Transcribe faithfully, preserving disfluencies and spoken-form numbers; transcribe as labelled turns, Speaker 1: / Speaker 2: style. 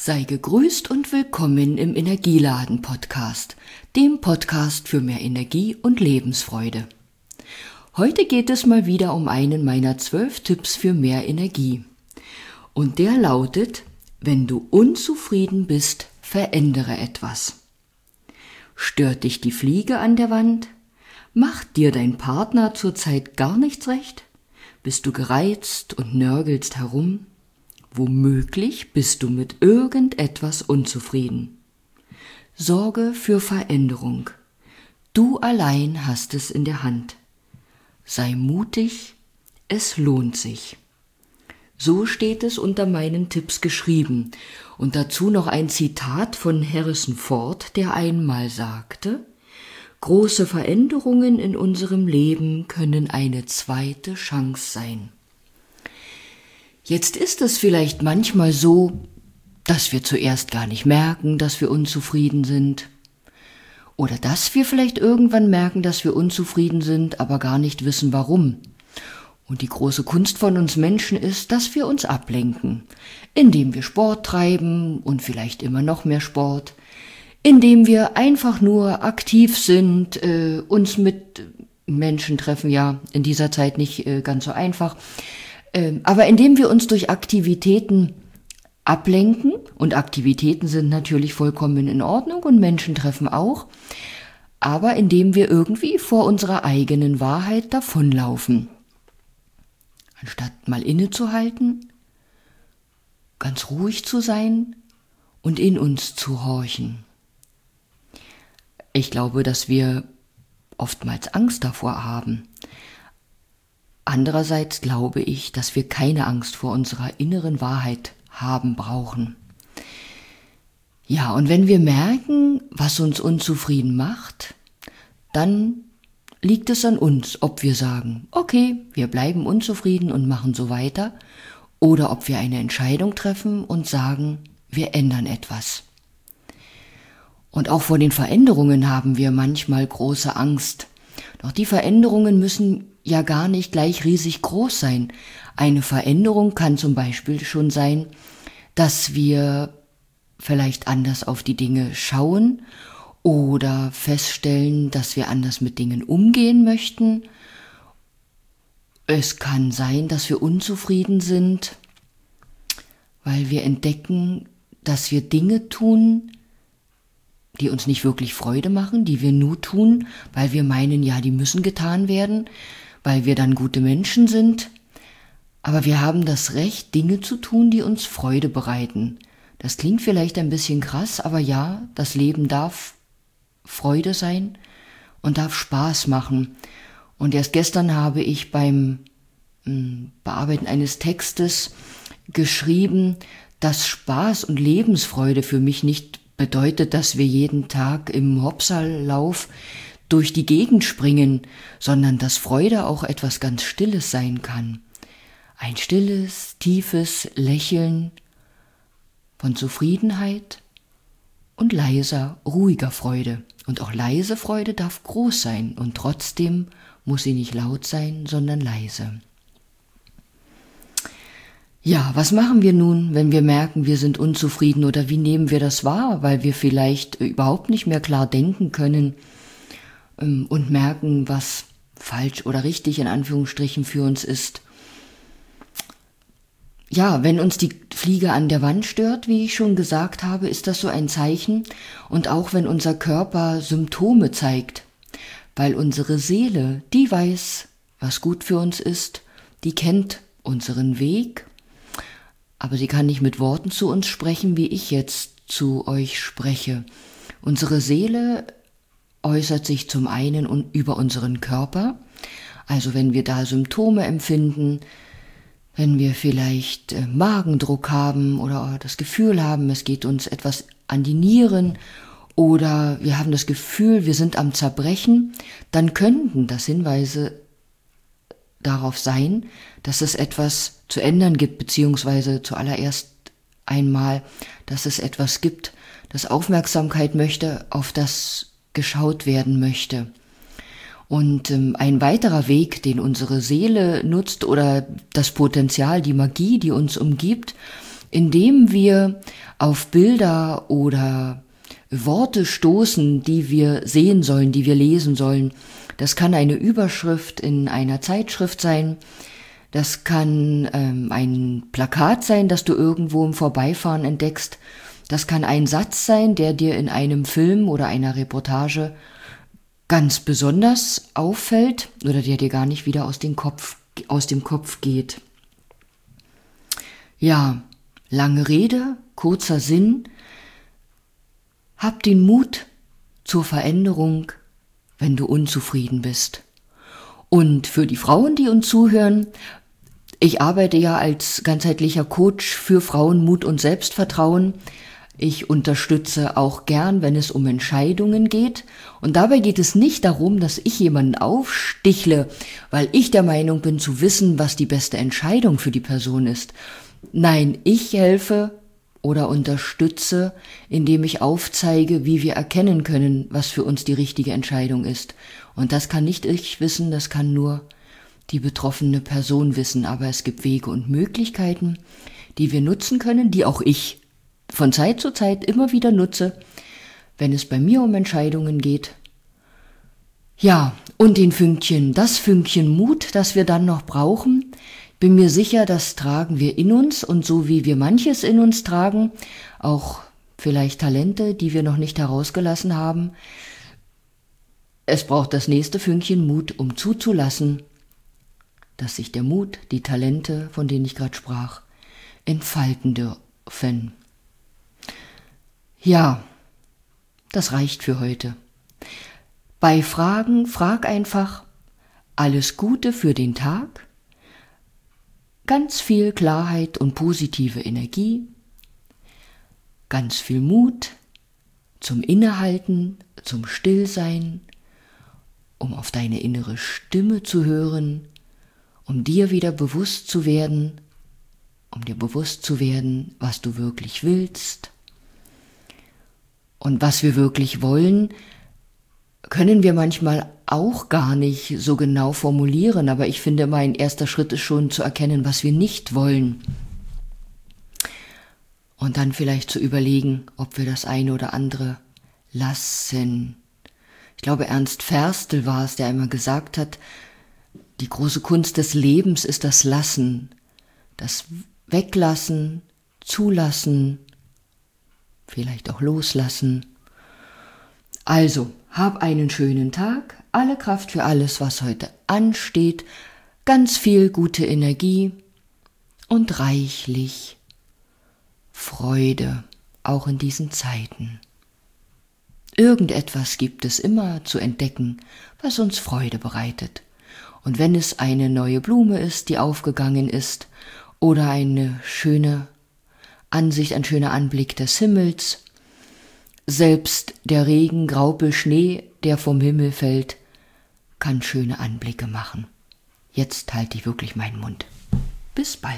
Speaker 1: Sei gegrüßt und willkommen im Energieladen-Podcast, dem Podcast für mehr Energie und Lebensfreude. Heute geht es mal wieder um einen meiner zwölf Tipps für mehr Energie. Und der lautet: Wenn du unzufrieden bist, verändere etwas. Stört dich die Fliege an der Wand? Macht dir dein Partner zurzeit gar nichts recht? Bist du gereizt und nörgelst herum? Womöglich bist du mit irgendetwas unzufrieden. Sorge für Veränderung. Du allein hast es in der Hand. Sei mutig, es lohnt sich. So steht es unter meinen Tipps geschrieben. Und dazu noch ein Zitat von Harrison Ford, der einmal sagte: Große Veränderungen in unserem Leben können eine zweite Chance sein. Jetzt ist es vielleicht manchmal so, dass wir zuerst gar nicht merken, dass wir unzufrieden sind. Oder dass wir vielleicht irgendwann merken, dass wir unzufrieden sind, aber gar nicht wissen, warum. Und die große Kunst von uns Menschen ist, dass wir uns ablenken, indem wir Sport treiben und vielleicht immer noch mehr Sport, indem wir einfach nur aktiv sind, äh, uns mit Menschen treffen, ja, in dieser Zeit nicht äh, ganz so einfach, äh, aber indem wir uns durch Aktivitäten ablenken, und Aktivitäten sind natürlich vollkommen in Ordnung und Menschen treffen auch, aber indem wir irgendwie vor unserer eigenen Wahrheit davonlaufen. Anstatt mal innezuhalten, ganz ruhig zu sein und in uns zu horchen. Ich glaube, dass wir oftmals Angst davor haben. Andererseits glaube ich, dass wir keine Angst vor unserer inneren Wahrheit haben brauchen. Ja, und wenn wir merken, was uns unzufrieden macht, dann liegt es an uns, ob wir sagen, okay, wir bleiben unzufrieden und machen so weiter, oder ob wir eine Entscheidung treffen und sagen, wir ändern etwas. Und auch vor den Veränderungen haben wir manchmal große Angst. Doch die Veränderungen müssen ja gar nicht gleich riesig groß sein. Eine Veränderung kann zum Beispiel schon sein, dass wir vielleicht anders auf die Dinge schauen oder feststellen, dass wir anders mit Dingen umgehen möchten. Es kann sein, dass wir unzufrieden sind, weil wir entdecken, dass wir Dinge tun, die uns nicht wirklich Freude machen, die wir nur tun, weil wir meinen, ja, die müssen getan werden, weil wir dann gute Menschen sind. Aber wir haben das Recht, Dinge zu tun, die uns Freude bereiten. Das klingt vielleicht ein bisschen krass, aber ja, das Leben darf Freude sein und darf Spaß machen. Und erst gestern habe ich beim mh, Bearbeiten eines Textes geschrieben, dass Spaß und Lebensfreude für mich nicht bedeutet, dass wir jeden Tag im Hopsallauf durch die Gegend springen, sondern dass Freude auch etwas ganz Stilles sein kann. Ein stilles, tiefes Lächeln von Zufriedenheit und leiser, ruhiger Freude. Und auch leise Freude darf groß sein und trotzdem muss sie nicht laut sein, sondern leise. Ja, was machen wir nun, wenn wir merken, wir sind unzufrieden, oder wie nehmen wir das wahr, weil wir vielleicht überhaupt nicht mehr klar denken können ähm, und merken, was falsch oder richtig in Anführungsstrichen für uns ist. Ja, wenn uns die Fliege an der Wand stört, wie ich schon gesagt habe, ist das so ein Zeichen, und auch wenn unser Körper Symptome zeigt, weil unsere Seele, die weiß, was gut für uns ist, die kennt unseren Weg, aber sie kann nicht mit Worten zu uns sprechen, wie ich jetzt zu euch spreche. Unsere Seele äußert sich zum einen über unseren Körper, also wenn wir da Symptome empfinden, wenn wir vielleicht äh, Magendruck haben oder das Gefühl haben, es geht uns etwas an die Nieren oder wir haben das Gefühl, wir sind am Zerbrechen, dann könnten das Hinweise darauf sein, dass es etwas zu ändern gibt, beziehungsweise zuallererst einmal, dass es etwas gibt, das Aufmerksamkeit möchte, auf das geschaut werden möchte. Und ähm, ein weiterer Weg, den unsere Seele nutzt, oder das Potenzial, die Magie, die uns umgibt, Indem wir auf Bilder oder Worte stoßen, die wir sehen sollen, die wir lesen sollen. Das kann eine Überschrift in einer Zeitschrift sein, das kann ähm, ein Plakat sein, das du irgendwo im Vorbeifahren entdeckst, das kann ein Satz sein, der dir in einem Film oder einer Reportage ganz besonders auffällt oder der dir gar nicht wieder aus dem Kopf, aus dem Kopf geht. Ja, lange Rede, kurzer Sinn. Hab den Mut zur Veränderung, wenn du unzufrieden bist. Und für die Frauen, die uns zuhören, ich arbeite ja als ganzheitlicher Coach für Frauen, Mut und Selbstvertrauen. Ich unterstütze auch gern, wenn es um Entscheidungen geht. Und dabei geht es nicht darum, dass ich jemanden aufstichle, weil ich der Meinung bin, zu wissen, was die beste Entscheidung für die Person ist. Nein, ich helfe oder unterstütze, indem ich aufzeige, wie wir erkennen können, was für uns die richtige Entscheidung ist. Und das kann nicht ich wissen, das kann nur die betroffene Person wissen. Aber es gibt Wege und Möglichkeiten, die wir nutzen können, die auch ich von Zeit zu Zeit immer wieder nutze, wenn es bei mir um Entscheidungen geht. Ja, und den Fünkchen, das Fünkchen Mut, das wir dann noch brauchen, bin mir sicher, das tragen wir in uns und so wie wir manches in uns tragen, auch vielleicht Talente, die wir noch nicht herausgelassen haben. Es braucht das nächste Fünkchen Mut, um zuzulassen, dass sich der Mut, die Talente, von denen ich gerade sprach, entfalten dürfen. Ja, das reicht für heute. Bei Fragen, frag einfach, alles Gute für den Tag, ganz viel Klarheit und positive Energie, ganz viel Mut zum Innehalten, zum Stillsein, um auf deine innere Stimme zu hören, um dir wieder bewusst zu werden, um dir bewusst zu werden, was du wirklich willst. Und was wir wirklich wollen, können wir manchmal auch gar nicht so genau formulieren, aber ich finde, mein erster Schritt ist schon zu erkennen, was wir nicht wollen. Und dann vielleicht zu überlegen, ob wir das eine oder andere lassen. Ich glaube, Ernst Ferstel war es, der einmal gesagt hat, die große Kunst des Lebens ist das Lassen, das Weglassen, Zulassen, vielleicht auch loslassen. Also, hab einen schönen Tag, alle Kraft für alles, was heute ansteht, ganz viel gute Energie und reichlich Freude, auch in diesen Zeiten. Irgendetwas gibt es immer zu entdecken, was uns Freude bereitet. Und wenn es eine neue Blume ist, die aufgegangen ist, oder eine schöne Ansicht, ein schöner Anblick des Himmels, selbst der Regen, Graupel, Schnee, der vom Himmel fällt, kann schöne Anblicke machen. Jetzt halte ich wirklich meinen Mund. Bis bald.